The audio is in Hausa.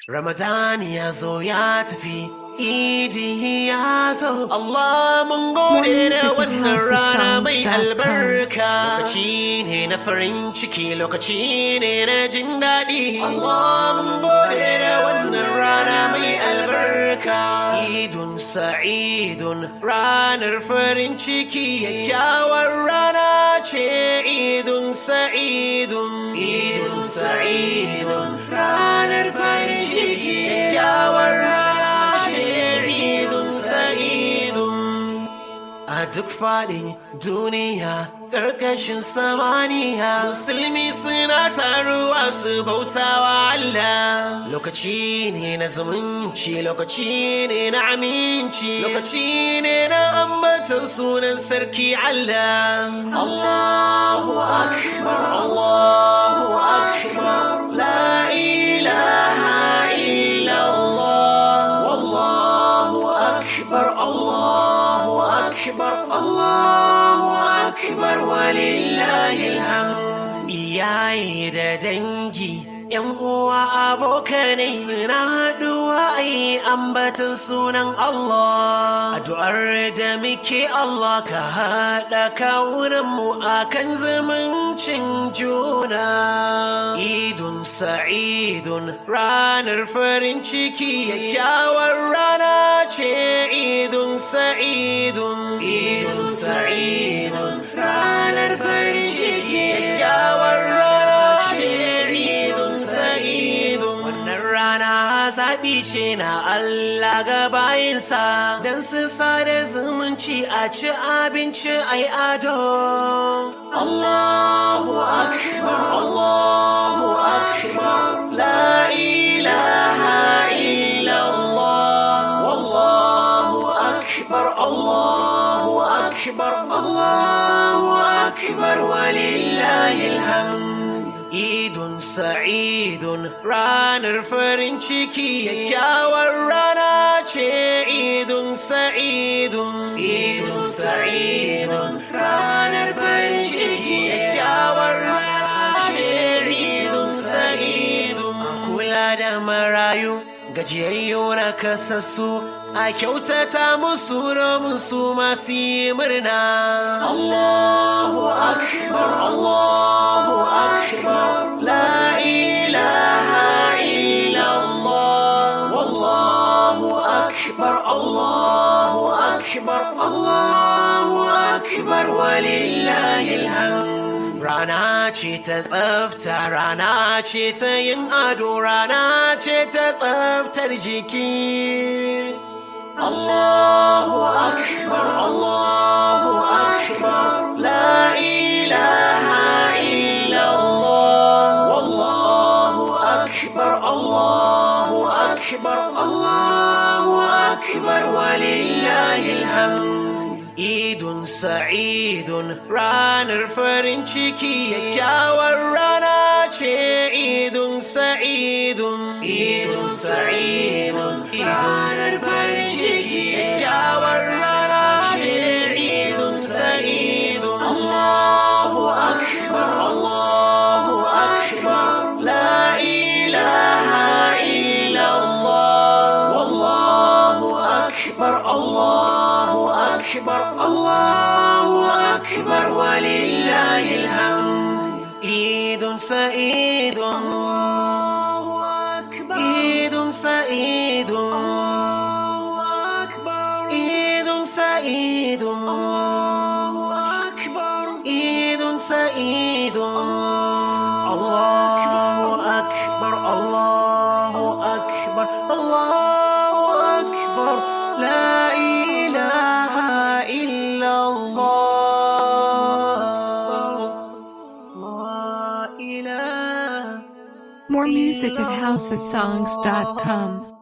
Ramadan ya zo ya tafi, Idi ya zo. Allah mun gode da wannan rana mai albarka. Lokaci ne na farin ciki, lokaci ne na jin daɗi. Allah mun gode da wannan rana mai albarka. Idun sa'idun, ranar farin ciki, kyakkyawar rana ce. Idun sa'idun, idun sa'idun, ranar farin ciki, kyakkyawar rana ce. Idun sa'idun. A duk faɗin duniya, ƙarƙashin samaniya, musulmi suna taruwa su bautawa Allah. Lokaci ne na zumunci, lokaci ne na aminci, lokaci ne na ambatan sunan sarki Allah. Allahu akbar, Allahu akbar, la ilaha illallah, wallahu akbar, Allahu akbar, Allahu akbar, walillahil hamd. Iyaye da dangi, ‘yan uwa abokanai suna haɗuwa a yi ambatan sunan Allah. Addu'ar da muke Allah ka haɗa kawunanmu a kan zumuncin juna. Idun sa'idun, ranar farin ciki, kyakkyawar rana ce. Idun sa'idun, idun sa'idun, ranar farin ciki, kyakkyawar rana ce. Zaɓi ce na Allah ga bayinsa don su sada zumunci a ci abinci a yi ado. Allahu akbar, Allahu akbar, la ilaha illallah, wallahu akbar, Allahu akbar, Allahu akbar, walillahil hamd. Idun sa'idun, ranar farin ciki, kyakkyawar rana ce. Idun sa'idun, idun sa'idun, ranar farin ciki, kyakkyawar rana ce. Idun sa'idun. Kula da marayu, gajiyayyu na kasassu, a kyautata musu domin su masu yi murna. Allahu akbar, Allahu akbar, la ilaha illallah, wallahu akbar, Allahu akbar, Allahu akbar, walillahil hamd. Rana ce ta tsafta, rana ce ta yin ado, rana ce ta tsaftar jiki. Allahu akbar, Allahu akbar, la ilaha illallah, wallahu akbar, Allahu akbar, Allahu akbar, walillahil hamd. Idun sa'idun, ranar farin ciki, kyakkyawar rana ce. Idun sa'idun, idun sa'idun, ranar farin ciki, kyakkyawar rana ce. Idun sa'idun. Allahu akbar, Allahu akbar, la ilaha illallah, wallahu akbar, Allahu akbar, Allahu akbar, walillahil hamd. Idun sa'idun, Allahu akbar, idun sa'idun, Allahu akbar, idun sa'idun, Allahu akbar, idun sa'idun, Allahu akbar, Allahu akbar, Allahu akbar, la ilaha illallah. More music at housesongs.com.